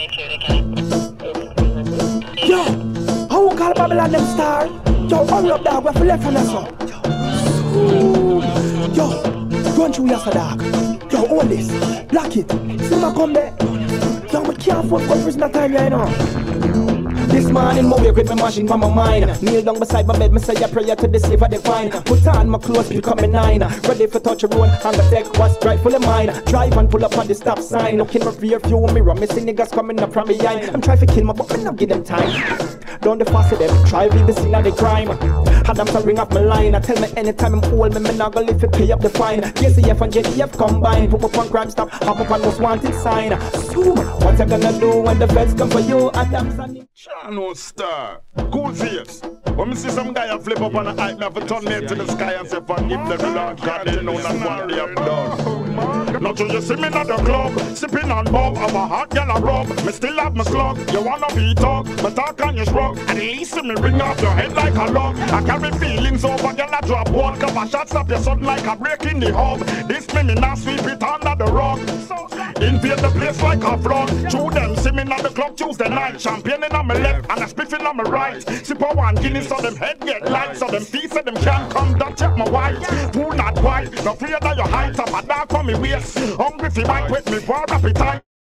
Yo, how we call Babylon them star? Yo, hurry up dog, we have to left from us up. Yo, run through your dog. Yo, hold this, block it. See me come there. Yo, we can't afford to go prison that time right now. This morning, my wake with my machine from my mind. Kneel down beside my bed, me say a prayer to the savior divine. Put on my clothes, pick up my 9. Ready for touch a road, and the take what's right full of mine. Drive and pull up on the stop sign. Looking my rear view mirror, me see niggas coming up from behind. I'm trying to kill my but me not give them time. Down the fast of them, try to leave the scene of the crime. Had them to ring up my line. I tell me anytime I'm old, me not gonna live to pay up the fine. KCF and JDF combined. Put up on crime stop, hop up on most wanted sign. So, what you gonna do when the feds come for you? Adam's and Channel star, cool face. When me see some guy a flip up on a hype, me have to turn me to the sky and say, forgive them, the Lord God, they know not what they have done. Not till you see me at the club, sipping on bob, I'm a hot girl a rub. Me still have my slug, you wanna be talk, but talk on your shrug. At least see me ring off your head like a log. I carry feelings over, girl I drop one, cover shots up your son like a break in the hub. This me not sweep it under the rug. Invade the place like a flood. Through them, see me at the club Tuesday night, champagne on my left and a spliffing on my right. Sip a one Guinness so them head get light, so them feet so them can't come down check my white. Who not white, no fear that your height up a dark for me waist. Hungry fi bite with me for appetite.